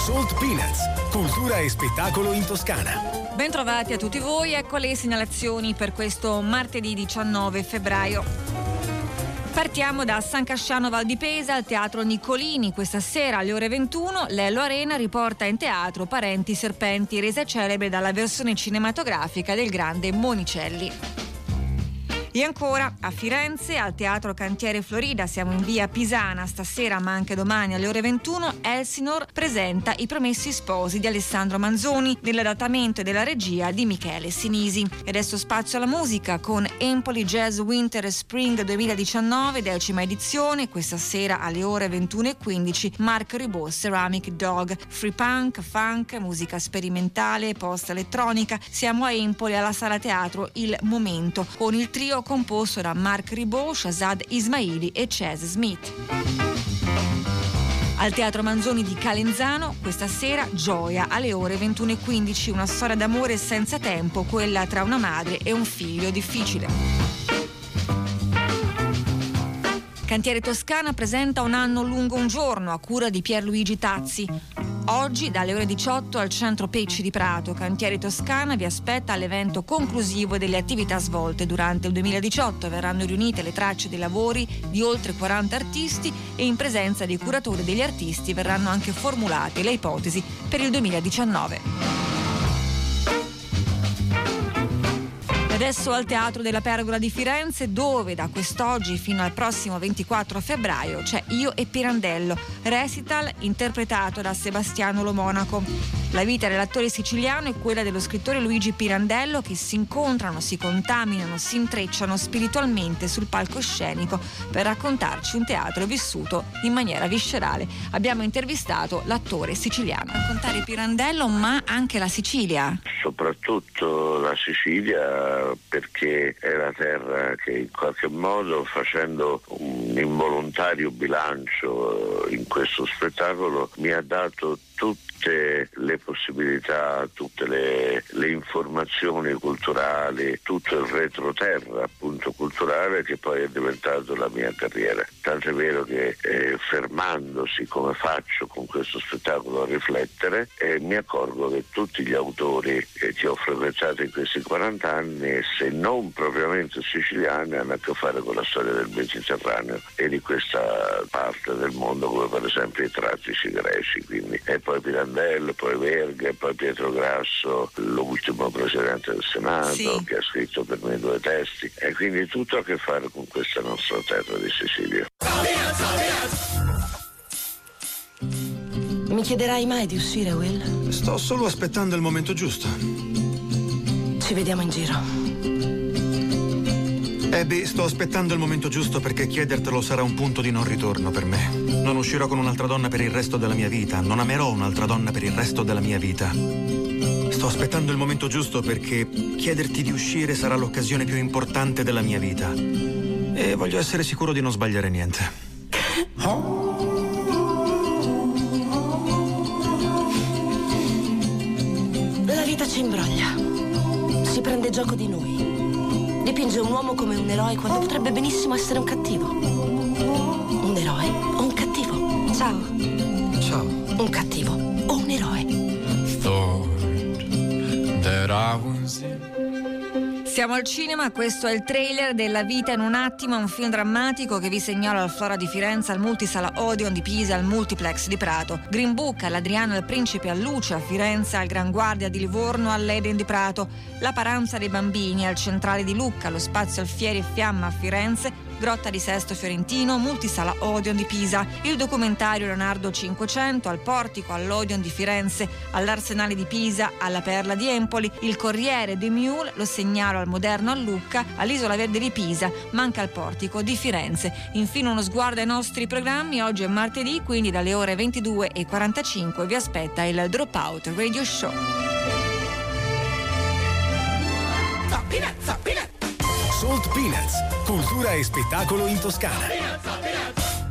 Salt Peanuts, cultura e spettacolo in Toscana. Bentrovati a tutti voi, ecco le segnalazioni per questo martedì 19 febbraio. Partiamo da San Casciano Val di Pesa al Teatro Niccolini. Questa sera alle ore 21 l'Ello Arena riporta in teatro Parenti Serpenti, resa celebre dalla versione cinematografica del grande Monicelli. E ancora a Firenze, al Teatro Cantiere Florida, siamo in via Pisana stasera, ma anche domani alle ore 21, Elsinore presenta I Promessi Sposi di Alessandro Manzoni, nell'adattamento e della regia di Michele Sinisi. E adesso spazio alla musica con Empoli Jazz Winter Spring 2019, 10ª edizione, questa sera alle ore 21:15, Marc Ribot, Ceramic Dog, free punk, funk, musica sperimentale, post-elettronica. Siamo a Empoli alla Sala Teatro Il Momento, con il trio composto da Marc Ribot, Shazad Ismaili e Chaz Smith. Al Teatro Manzoni di Calenzano questa sera Gioia alle ore 21:15, una storia d'amore senza tempo, quella tra una madre e un figlio difficile. Cantiere Toscana presenta Un anno lungo un giorno a cura di Pierluigi Tazzi. Oggi dalle ore 18 al Centro Pecci di Prato, Cantiere Toscana vi aspetta all'evento conclusivo delle attività svolte durante il 2018. Verranno riunite le tracce dei lavori di oltre 40 artisti e in presenza dei curatori degli artisti verranno anche formulate le ipotesi per il 2019. Adesso al Teatro della Pergola di Firenze, dove da quest'oggi fino al prossimo 24 febbraio c'è Io e Pirandello, recital interpretato da Sebastiano Lo Monaco. La vita dell'attore siciliano è quella dello scrittore Luigi Pirandello, che si incontrano, si contaminano, si intrecciano spiritualmente sul palcoscenico per raccontarci un teatro vissuto in maniera viscerale. Abbiamo intervistato l'attore siciliano. Raccontare Pirandello, ma anche la Sicilia. Soprattutto la Sicilia, perché è la terra che in qualche modo, facendo un involontario bilancio in questo spettacolo, mi ha dato tutte le possibilità, tutte le informazioni culturali, tutto il retroterra appunto culturale che poi è diventato la mia carriera. Tanto è vero che fermandosi come faccio con questo spettacolo a riflettere, mi accorgo che tutti gli autori che ho frequentato in questi 40 anni, se non propriamente siciliani, hanno a che fare con la storia del Mediterraneo e di questa parte del mondo, come per esempio i Tratici greci, quindi. E poi Pirandello, poi Verga, e poi Pietro Grasso, l'ultimo presidente del Senato, sì, che ha scritto per me 2 testi, e quindi tutto ha a che fare con questa nostra terra di Sicilia. Mi chiederai mai di uscire, Will? Sto solo aspettando il momento giusto. Ci vediamo in giro. Abby, sto aspettando il momento giusto perché chiedertelo sarà un punto di non ritorno per me. Non uscirò con un'altra donna per il resto della mia vita. Non amerò un'altra donna per il resto della mia vita. Sto aspettando il momento giusto perché chiederti di uscire sarà l'occasione più importante della mia vita. E voglio essere sicuro di non sbagliare niente. La vita ci imbroglia. Si prende gioco di noi. Dipinge un uomo come un eroe quando potrebbe benissimo essere un cattivo. Un eroe o un cattivo? Ciao. Ciao. Un cattivo o un eroe? Siamo al cinema, questo è il trailer della Vita in un attimo, un film drammatico che vi segnala al Flora di Firenze, al Multisala Odeon di Pisa, al Multiplex di Prato, Green Book all'Adriano al Principe a Luce a Firenze, al Gran Guardia di Livorno, all'Eden di Prato, La Paranza dei Bambini al Centrale di Lucca, allo Spazio Alfieri e Fiamma a Firenze, Grotta di Sesto Fiorentino, Multisala Odeon di Pisa, il documentario Leonardo 500 al Portico, all'Odeon di Firenze, all'Arsenale di Pisa, alla Perla di Empoli, il Corriere de Mule, lo segnalo al Moderno a Lucca, all'Isola Verde di Pisa, manca al Portico di Firenze. Infine uno sguardo ai nostri programmi. Oggi è martedì, quindi dalle ore 22:45 vi aspetta il Dropout Radio Show. Salt Peanuts, cultura e spettacolo in Toscana.